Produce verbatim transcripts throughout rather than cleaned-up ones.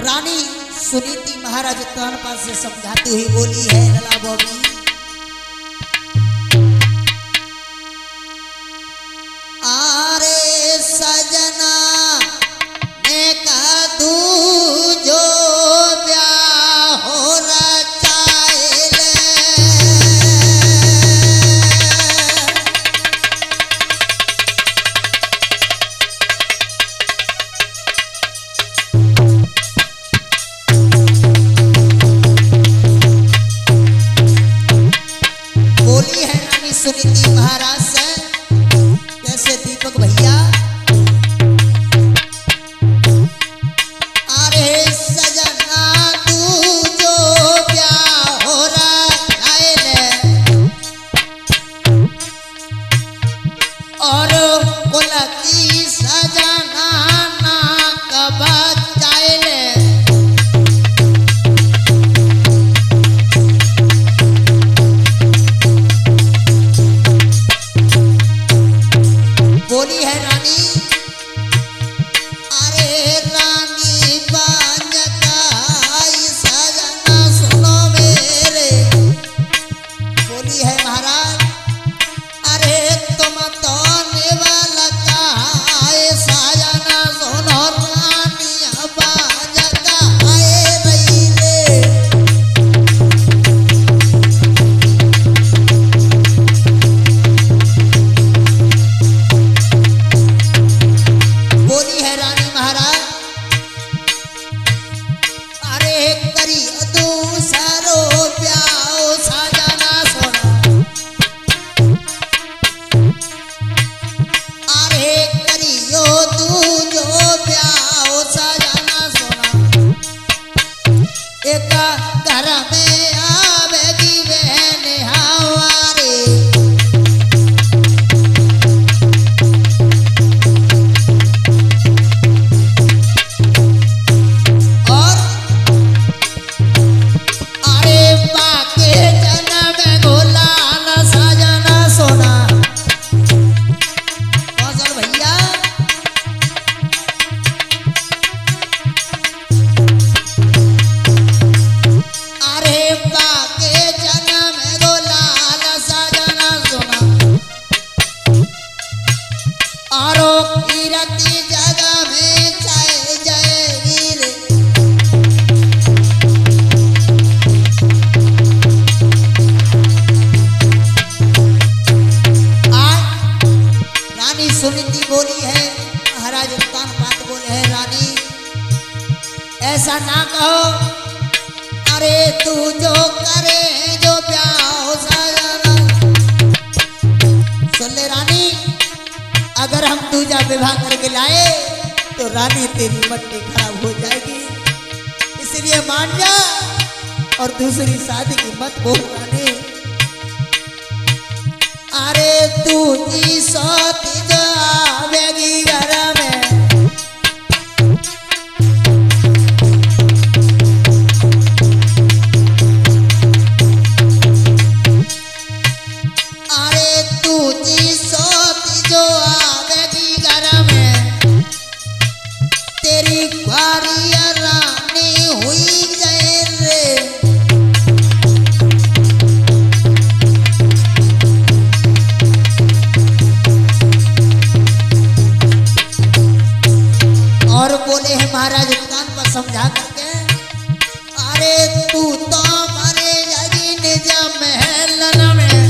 रानी सुनीति महाराज तानपा से समझाती हुई बोली है लला बॉबी, आरे सजना ने कहा तू जो ब्याह हो रचाएले, बोली है रानी सुनीति महाराज से कैसे दीपक भैया, अरे सजना तू जो ब्याह हो रचाएले और कुल की सजना ना कब चाहेले, बोली है रानी, अरे रानी बांझताई सजना सुनो मेरे, बोली है महाराज, अरे तुम तो निवाला चाहे सजना सुनो रानी बांझताई रही रे, बोली है रानी महाराज, अरे करी दूसरो ब्याह सजना सोना, अरे करियो तू जो ब्याह सजना सोना, एक घर में आवेगी बहन हमारे, और अरे बाके जन्म गोलाल सजना सोना, कौशल भैया, अरे बाके जन्म गोलाल सजना सोना, औरो कीरति जगह में जय जय वीर, आज रानी सुनीति बोली है, महाराज तानपात बोले है रानी ऐसा ना कहो, अरे तू जो करे जो ब्याह सजना, सुन ले रानी, अगर हम दूजा विवाह करके लाए तो रानी तेरी मट्टी खराब हो जाएगी, इसलिए मान जा और दूसरी शादी की मत बोल रानी, अरे तू जी सोती जो आवेगी घर में, अरे तू जी सोती जो आवेगी घर में, तेरी ग्वारी रानी हुई जाए रे, और बोले हैं महाराज कान पर समझा करके, अरे तू तो मरे जागी निज महल में,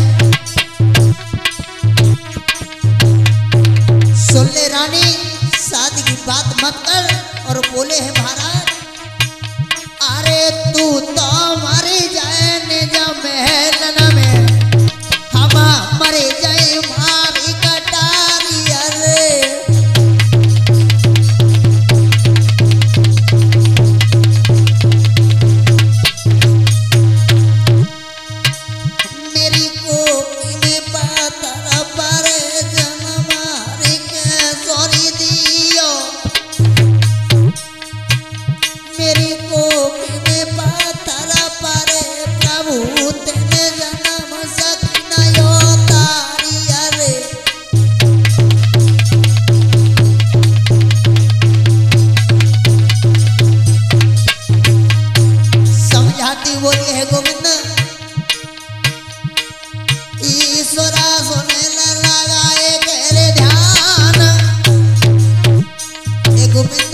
सुन ले रानी शादी की बात मत कर, और बोले हैं महाराज, अरे तू तो मरे जाए निज महल में, हम मरे जाए मारी कटारी, अरे मेरी कोपी में पाथर पर जन्म मारी के सॉरी दियो, मेरी कोपी में पाथर पर प्रभु तेने जन्म सकना यो तारी, अरे बोली है गोविंद ईश्वरा सुने लगाए गहरे ध्यान हे गोविंद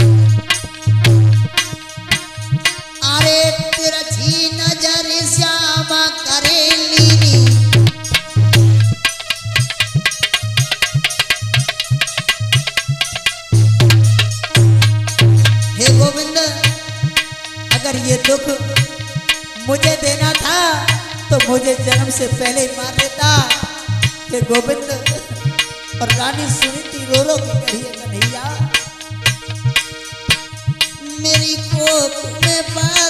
अरे तेरा जी नजर श्यामा करे लीनी हे गोविंद अगर ये दुख मुझे देना था तो मुझे जन्म से पहले ही मार देता। हे गोविंद और रानी सुनीति रो रो के कही कन्हैया मेरी कोख में